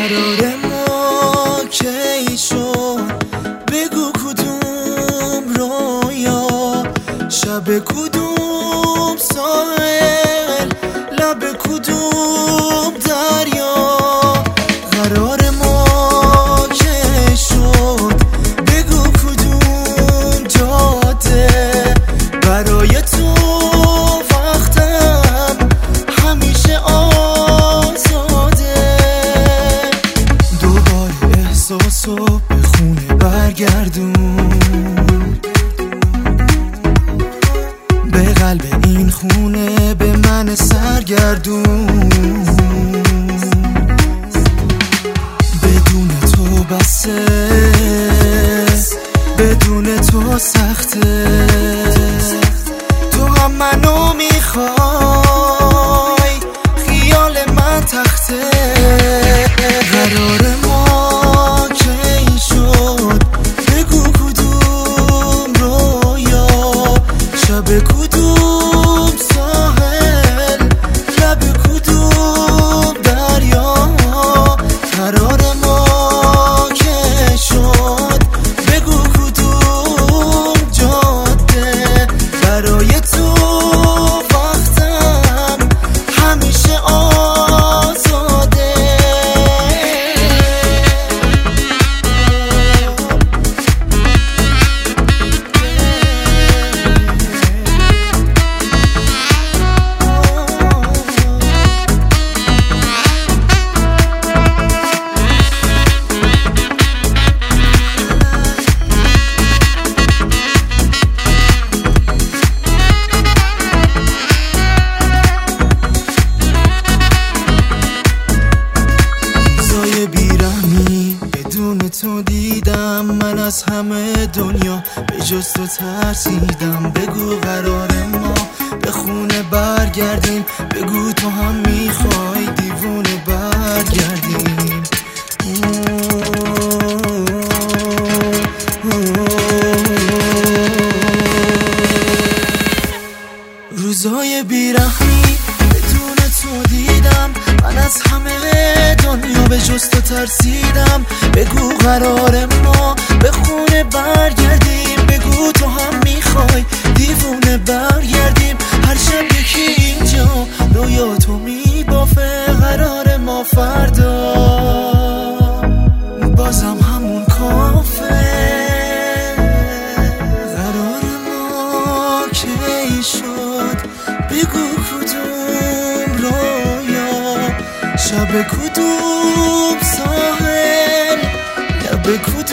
قرار ما کی شد؟ بگو کدوم رویا، شب کدوم ساحل، لب کدوم دریا. قرار ما کی شد؟ بگو کدوم جاده، برای تو وقتم همیشه آزاده. دوباره احساسو به خونه برگردون، به قلب این خونه به من سرگردون. بدون تو بسه، بدون تو سخته، تو هم منو میخوای، خیال من تخته. قرار ما کی شد؟ بگو کدوم رویا، شب کدوم ساحل، لب کدوم دریا. قرار ما کی شد؟ بگو کدوم جاده، برای تو وقتم همیشه آزاده. بدون تو دیدم من از همه دنیا، به جز تو ترسیدم. بگو قرار ما به خونه برگردیم، بگو تو هم میخوای دیوونه برگردیم. روزای بیرحمی بدون تو دیدم، من از همه دنیا به جز تو ترسیدم. بگو قرار ما به خونه برگردیم، بگو تو هم میخوای دیوونه برگردیم. هر شب یکی اینجا رویا تو میبافه، قرار ما فردا بازم همون کافه. قرار ما کی شد؟ بگو کدوم رویا، شب کدوم ساحل، لب کدوم